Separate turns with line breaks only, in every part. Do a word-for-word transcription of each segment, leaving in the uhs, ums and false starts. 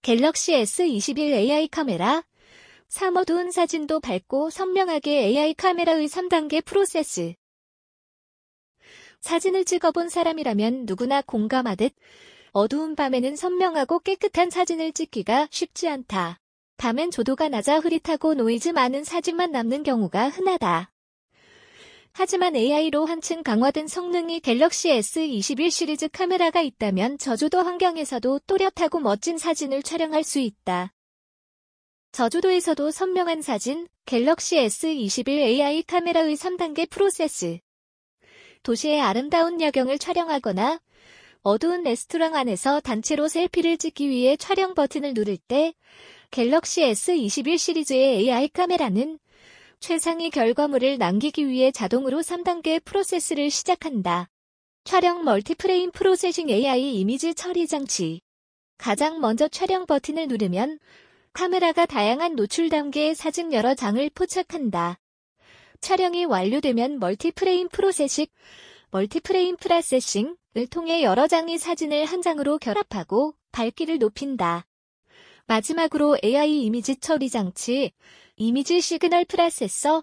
갤럭시 에스 이십일 에이아이 카메라. 삼 어두운 사진도 밝고 선명하게 에이아이 카메라의 삼 단계 프로세스. 사진을 찍어본 사람이라면 누구나 공감하듯 어두운 밤에는 선명하고 깨끗한 사진을 찍기가 쉽지 않다. 밤엔 조도가 낮아 흐릿하고 노이즈 많은 사진만 남는 경우가 흔하다. 하지만 에이아이로 한층 강화된 성능이 갤럭시 에스 이십일 시리즈 카메라가 있다면 저조도 환경에서도 또렷하고 멋진 사진을 촬영할 수 있다. 저조도에서도 선명한 사진, 갤럭시 에스 이십일 에이아이 카메라의 삼 단계 프로세스. 도시의 아름다운 야경을 촬영하거나 어두운 레스토랑 안에서 단체로 셀피를 찍기 위해 촬영 버튼을 누를 때 갤럭시 에스 이십일 시리즈의 에이아이 카메라는 최상의 결과물을 남기기 위해 자동으로 삼 단계 프로세스를 시작한다. 촬영 멀티프레임 프로세싱 에이아이 이미지 처리 장치. 가장 먼저 촬영 버튼을 누르면 카메라가 다양한 노출 단계의 사진 여러 장을 포착한다. 촬영이 완료되면 멀티프레임 프로세싱, 멀티프레임 프로세싱을 통해 여러 장의 사진을 한 장으로 결합하고 밝기를 높인다. 마지막으로 에이아이 이미지 처리 장치, 이미지 시그널 프로세서,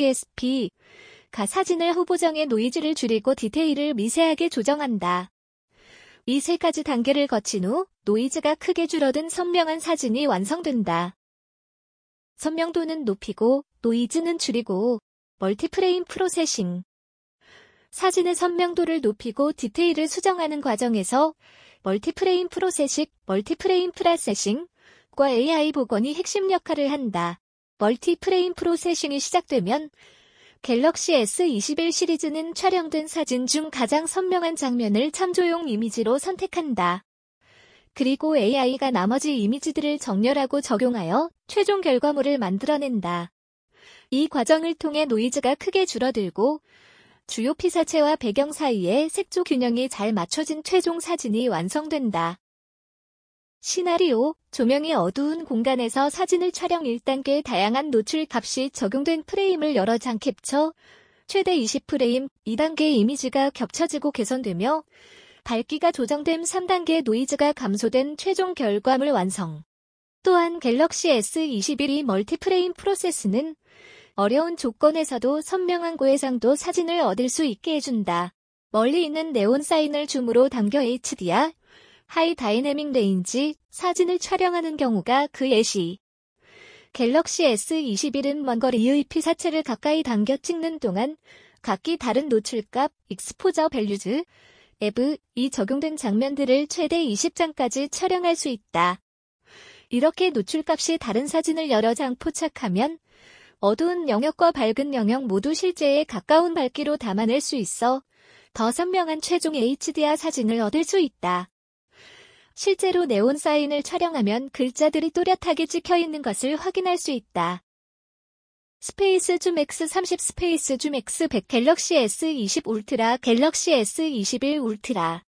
아이에스피가 사진의 후보정의 노이즈를 줄이고 디테일을 미세하게 조정한다. 이 세 가지 단계를 거친 후 노이즈가 크게 줄어든 선명한 사진이 완성된다. 선명도는 높이고 노이즈는 줄이고 멀티프레임 프로세싱. 사진의 선명도를 높이고 디테일을 수정하는 과정에서 멀티프레임 프로세싱, 멀티프레임 프로세싱과 에이아이 복원이 핵심 역할을 한다. 멀티프레임 프로세싱이 시작되면 갤럭시 에스 이십일 시리즈는 촬영된 사진 중 가장 선명한 장면을 참조용 이미지로 선택한다. 그리고 에이아이가 나머지 이미지들을 정렬하고 적용하여 최종 결과물을 만들어낸다. 이 과정을 통해 노이즈가 크게 줄어들고 주요 피사체와 배경 사이의 색조 균형이 잘 맞춰진 최종 사진이 완성된다. 시나리오, 조명이 어두운 공간에서 사진을 촬영 일 단계 다양한 노출 값이 적용된 프레임을 여러 장 캡처, 최대 이십 프레임, 이 단계 이미지가 겹쳐지고 개선되며 밝기가 조정된 삼 단계 노이즈가 감소된 최종 결과물 완성. 또한 갤럭시 에스 이십일의 멀티프레임 프로세스는 어려운 조건에서도 선명한 고해상도 사진을 얻을 수 있게 해준다. 멀리 있는 네온 사인을 줌으로 담겨 에이치디알, 하이 다이내믹 레인지 사진을 촬영하는 경우가 그 예시. 갤럭시 에스 이십일은 먼 거리의 피사체를 가까이 당겨 찍는 동안 각기 다른 노출값, 익스포저 밸류즈, 앱이 적용된 장면들을 최대 이십 장까지 촬영할 수 있다. 이렇게 노출값이 다른 사진을 여러 장 포착하면 어두운 영역과 밝은 영역 모두 실제에 가까운 밝기로 담아낼 수 있어 더 선명한 최종 에이치디알 사진을 얻을 수 있다. 실제로 네온 사인을 촬영하면 글자들이 또렷하게 찍혀 있는 것을 확인할 수 있다. 스페이스 줌 엑스 삼십 스페이스 줌 엑스 백 갤럭시 에스 이십 울트라 갤럭시 에스 이십일 울트라.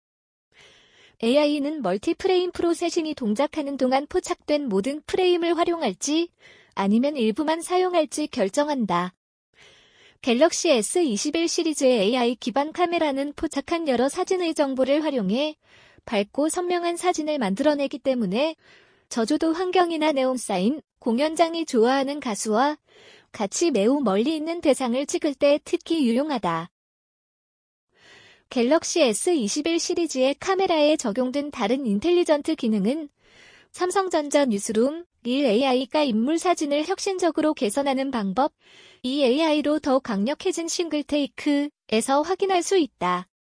에이아이는 멀티프레임 프로세싱이 동작하는 동안 포착된 모든 프레임을 활용할지 아니면 일부만 사용할지 결정한다. 갤럭시 에스 이십일 시리즈의 에이아이 기반 카메라는 포착한 여러 사진의 정보를 활용해 밝고 선명한 사진을 만들어내기 때문에 저조도 환경이나 네온사인, 공연장이 좋아하는 가수와 같이 매우 멀리 있는 대상을 찍을 때 특히 유용하다. 갤럭시 에스 이십일 시리즈의 카메라에 적용된 다른 인텔리전트 기능은 삼성전자 뉴스룸, 일 에이아이가 인물 사진을 혁신적으로 개선하는 방법, 이 에이아이로 더 강력해진 싱글 테이크에서 확인할 수 있다.